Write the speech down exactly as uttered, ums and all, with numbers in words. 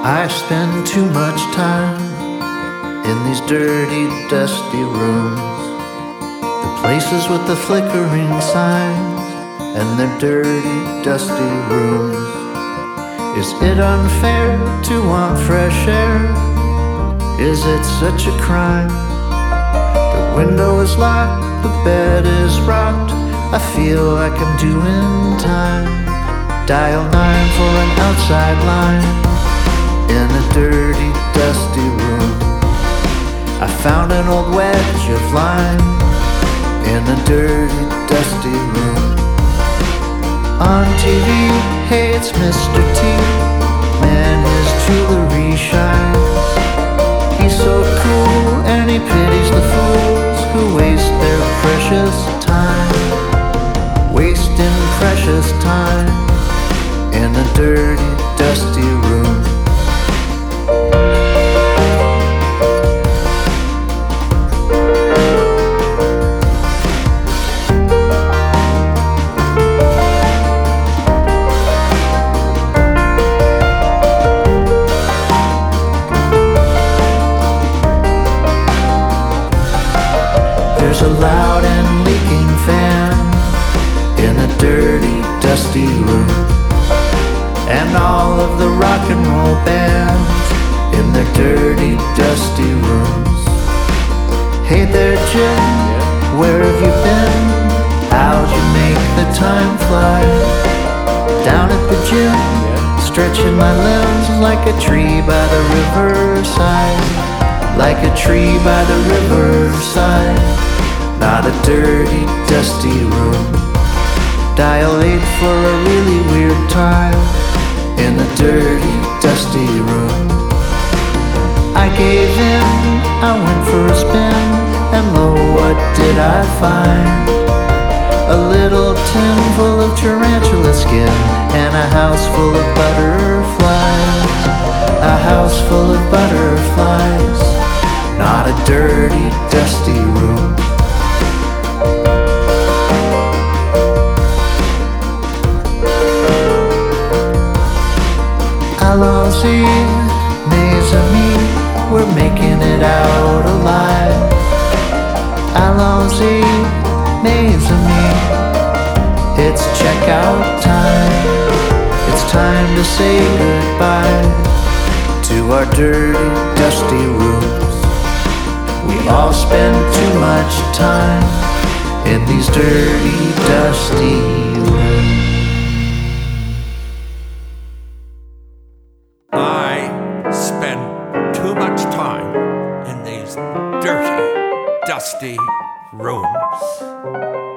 I spend too much time in these dirty, dusty rooms, the places with the flickering signs and their dirty, dusty rooms. Is it unfair to want fresh air? Is it such a crime? The window is locked, the bed is rocked, I feel like I'm doing time. Dial nine for an outside line in a dirty, dusty room. I found an old wedge of lime in a dirty, dusty room. On T V, hey, it's Mister T. Man, his jewelry shines. He's so cool and he pities the fools who waste their precious time, wasting precious time in a dirty, dusty room. There's a loud and leaking fan in a dirty, dusty room, and all of the rock and roll bands in their dirty, dusty rooms. Hey there, Jim, where have you been? How'd you make the time fly? Down at the gym, stretching my limbs like a tree by the riverside, like a tree by the riverside. Not a dirty, dusty room. Dial eight for a really weird time in a dirty, dusty room. I gave in, I went for a spin, and lo, what did I find? A little tin full of tarantula skin and a house full of butterflies. A house full of butterflies. Not a dirty, dusty room. Allons-y, mes amis, we're making it out alive. Allons-y, mes amis, it's checkout time. It's time to say goodbye to our dirty, dusty rooms. We all spend too much time in these dirty, dusty rooms. I spend too much time in these dirty, dusty rooms.